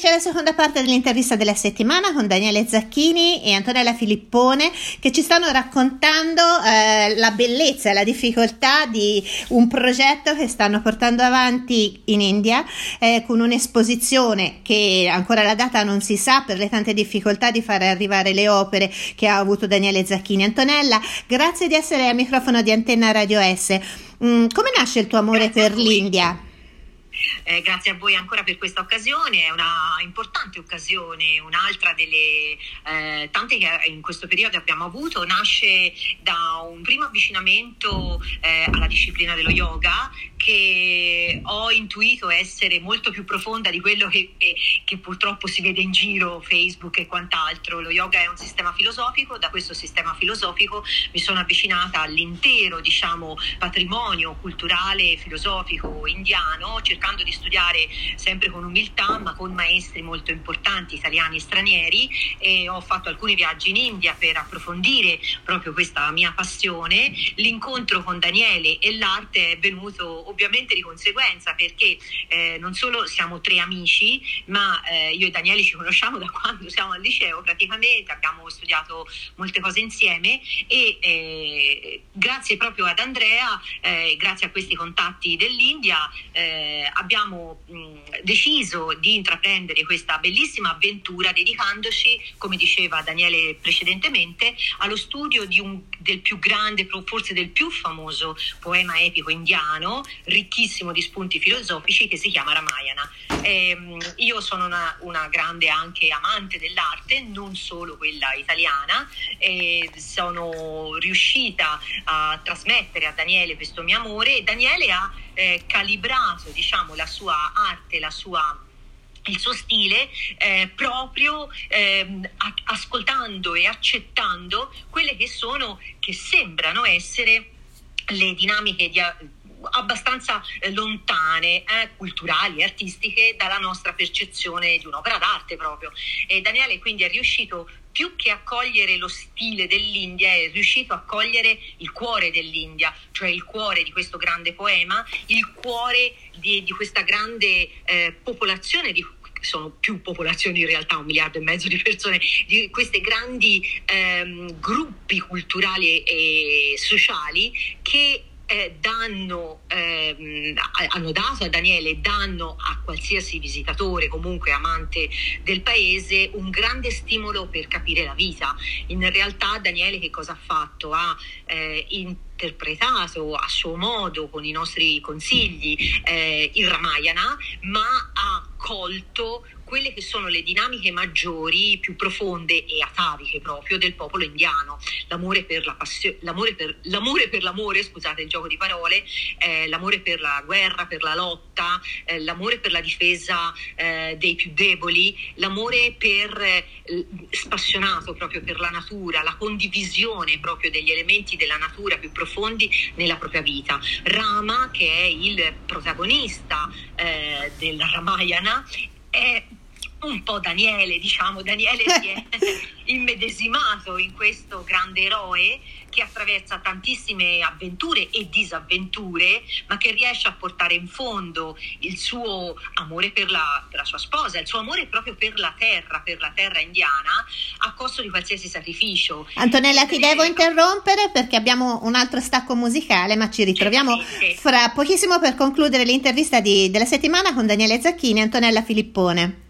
C'è la seconda parte dell'intervista della settimana con Daniele Zacchini e Antonella Filippone, che ci stanno raccontando la bellezza e la difficoltà di un progetto che stanno portando avanti in India, con un'esposizione che ancora la data non si sa per le tante difficoltà di fare arrivare le opere che ha avuto Daniele Zacchini. Antonella, grazie di essere al microfono di Antenna Radio S. Come nasce il tuo amore per l'India? Grazie a voi ancora per questa occasione, è una importante occasione, un'altra delle tante che in questo periodo abbiamo avuto. Nasce da un primo avvicinamento alla disciplina dello yoga, che ho intuito essere molto più profonda di quello che purtroppo si vede in giro, Facebook e quant'altro. Lo yoga è un sistema filosofico, da questo sistema filosofico mi sono avvicinata all'intero, patrimonio culturale e filosofico indiano, cercando di studiare sempre con umiltà, ma con maestri molto importanti, italiani e stranieri, e ho fatto alcuni viaggi in India per approfondire proprio questa mia passione. L'incontro con Daniele e l'arte è venuto ovviamente di conseguenza, perché non solo siamo tre amici, ma io e Daniele ci conosciamo da quando siamo al liceo praticamente, abbiamo studiato molte cose insieme e grazie proprio ad Andrea, grazie a questi contatti dell'India, abbiamo deciso di intraprendere questa bellissima avventura dedicandoci, come diceva Daniele precedentemente, allo studio del più grande, forse del più famoso poema epico indiano, ricchissimo di spunti filosofici, che si chiama Ramayana. Io sono una grande anche amante dell'arte, non solo quella italiana, e sono riuscita a trasmettere a Daniele questo mio amore, e Daniele ha calibrato la sua arte, il suo stile proprio ascoltando e accettando quelle che sembrano essere le dinamiche abbastanza lontane, culturali e artistiche dalla nostra percezione di un'opera d'arte proprio. E Daniele quindi è riuscito, più che a cogliere lo stile dell'India, è riuscito a cogliere il cuore dell'India, cioè il cuore di questo grande poema, il cuore di questa grande popolazione, sono più popolazioni in realtà, 1,5 miliardi di persone, di questi grandi gruppi culturali e sociali che hanno dato a Daniele, danno a qualsiasi visitatore, comunque amante del paese, un grande stimolo per capire la vita. In realtà Daniele che cosa ha fatto? Ha interpretato a suo modo, con i nostri consigli, il Ramayana, ma ha colto quelle che sono le dinamiche maggiori, più profonde e ataviche proprio del popolo indiano. L'amore per la passione, l'amore per l'amore, scusate il gioco di parole, l'amore per la guerra, per la lotta, l'amore per la difesa dei più deboli, l'amore spassionato proprio per la natura, la condivisione proprio degli elementi della natura più profondi nella propria vita. Rama, che è il protagonista del Ramayana, è un po' Daniele si è immedesimato in questo grande eroe che attraversa tantissime avventure e disavventure, ma che riesce a portare in fondo il suo amore per la sua sposa, il suo amore proprio per la terra indiana, a costo di qualsiasi sacrificio. Antonella, ti devo interrompere perché abbiamo un altro stacco musicale, ma ci ritroviamo fra pochissimo per concludere l'intervista della settimana con Daniele Zacchini e Antonella Filippone.